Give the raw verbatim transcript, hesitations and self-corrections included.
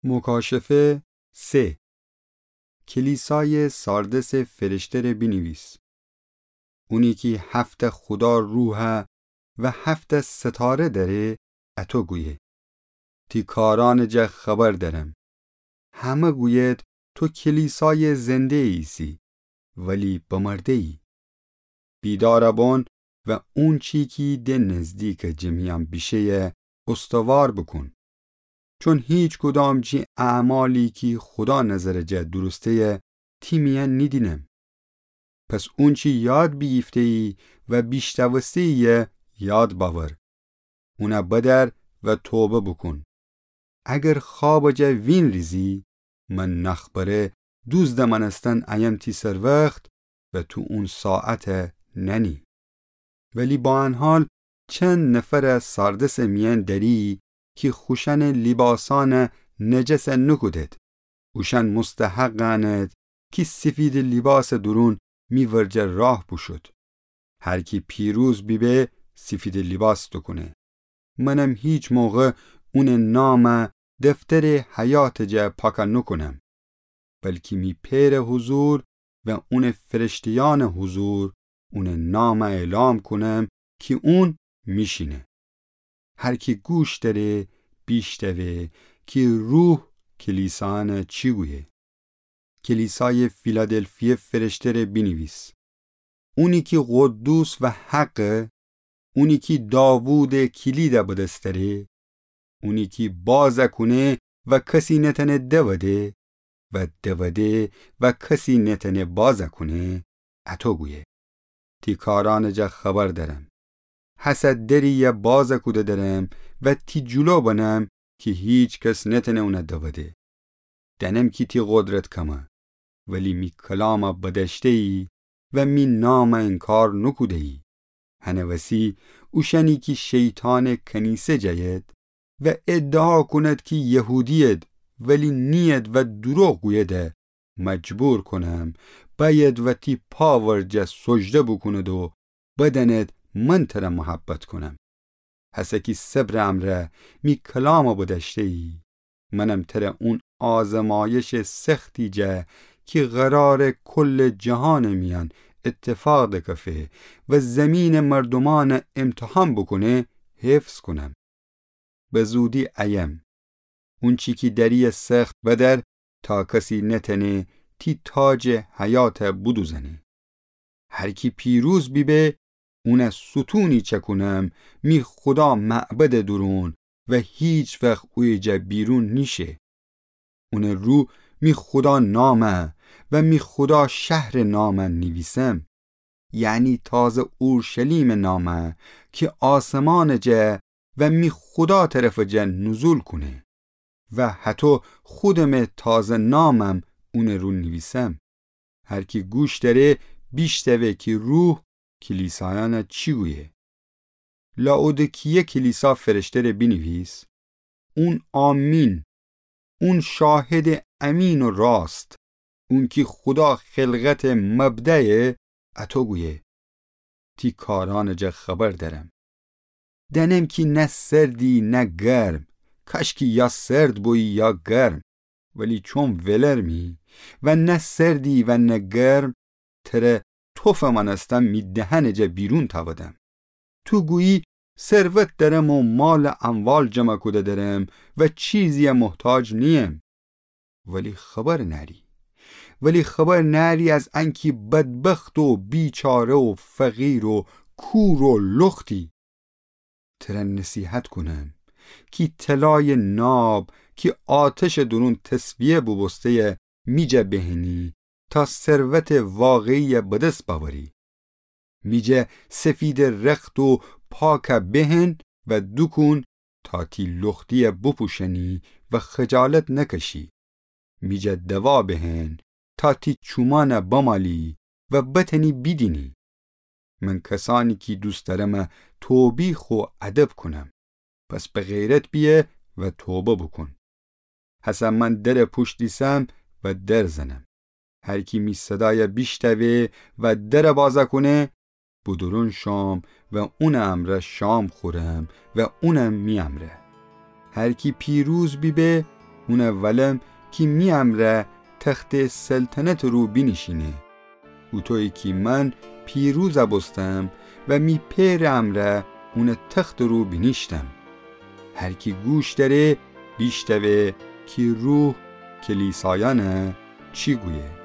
مکاشفه سه. کلیسای ساردس فرشته رو بنویس. اونی که هفت خدا روحه و هفت ستاره داره اتو گویه. تی کاران جه خبر دارم. همه گوید تو کلیسای زنده ایسی ولی بمرده ای. بیدار بون و اون چی که ده نزدیک جمعیم بیشه استوار بکن. چون هیچ کدام جی اعمالی که خدا نظر جه درسته تیمیان نیدینم. پس اون چی یاد بیفته ای و بیشتوسته ای یاد باور. اونا بدر و توبه بکن. اگر خواب جه وین ریزی من نخبره دوزد منستن ایم تی سر وقت و تو اون ساعت ننی. ولی با ان حال چند نفر ساردس میان داری که خوشن لباسان نجس نکودد. اوشن مستحقاند که سفید لباس درون میورجه راه بوشد. هر کی پیروز بیبه سفید لباس تو کنه. منم هیچ موقع اون نام دفتر حیات جه پاکا نکنم. بلکه می پیر حضور و اون فرشتیان حضور اون نام اعلام کنم که اون میشینه. هر کی گوش داره بیشتوه که روح کلیسان چی گویه. کلیسای فیلادلفی فرشته رو بنویس. اونی که قدوس و حق، اونی که داوود کلید بدستره، اونی که بازه کنه و کسی نتنه دوده و دوده و کسی نتنه بازه کنه اتو گویه. تی کاران جه خبر دارم. حسد دری یا بازه کوده دارم و تی جلو بنم که هیچ کس نتنه اونه دوده. دنم کی تی قدرت کمه ولی می کلام بدشته ای و می نام انکار نکوده ای. هنوسی اوشنی که شیطان کنیسه جاید و ادعا کند که یهودیت ولی نیت و دروغ گویده مجبور کنم باید و تی پاورجه سجده بکند و بدنت من تره محبت کنم. حسه که صبر امره می کلام بدشته ای منم تره اون آزمایش سختی جه که قرار کل جهان میان اتفاق کفه و زمین مردمان امتحان بکنه حفظ کنم. به زودی ایم اون چی که دری سخت بدر تا کسی نتنه تی تاج حیات بدوزنه. هر کی پیروز بیبه اون ستونی چکنم می خدا معبد درون و هیچ وقت اویجا بیرون نیشه. اون رو می خدا نامه و می خدا شهر نامه نویسم. یعنی تازه اورشلیم نامه که آسمان جه و می خدا طرف جه نزول کنه. و حتی خودم تازه نامم اون رو نویسم. هر کی گوش داره بیشتوه که روح کلیسایان چی گویه. لاودیکیه کلیسا فرشته رو بنویس. اون آمین، اون شاهد امین و راست، اون که خدا خلقت مبدأ اتو گویه. تی کاران جه خبر دارم. دنم که نه سردی نه گرم، کاشکی یا سرد بوی یا گرم، ولی چون ولرمی و نه سردی و نه گرم تره توف من استم می دهن جه بیرون تاودم. تو گویی ثروت دارم و مال اموال جمع کده دارم و چیزی محتاج نیم. ولی خبر نری. ولی خبر نری از انکی بدبخت و بیچاره و فقیر و کور و لختی. تره نصیحت کنم کی طلای ناب کی آتش درون تسبیه ببسته میجه بهنی تا ثروت واقعی بدست باوری. میجه سفید رخت و پاک بهن و دکون تا تی لختی بپوشنی و خجالت نکشی. میجه دوا بهن تا تی چومان بمالی و بتنی بیدینی. من کسانی که دوست دارم توبیخ و ادب کنم. پس به غیرت بیه و توبه بکن. حسن من در پشتیسم و در زنم. هر کی می صدای بیشتوه و در بازه کنه بدرون شام و اون امره شام خورم و اونم می امره. هر کی پیروز بیبه اون اولم کی می امره تخت سلطنت رو بینشینه. او توی کی من پیروز بستم و می پیر امره اون تخت رو بینیشتم. هر کی گوش داره بیشتوه کی روح کلیسایانه چی گویه.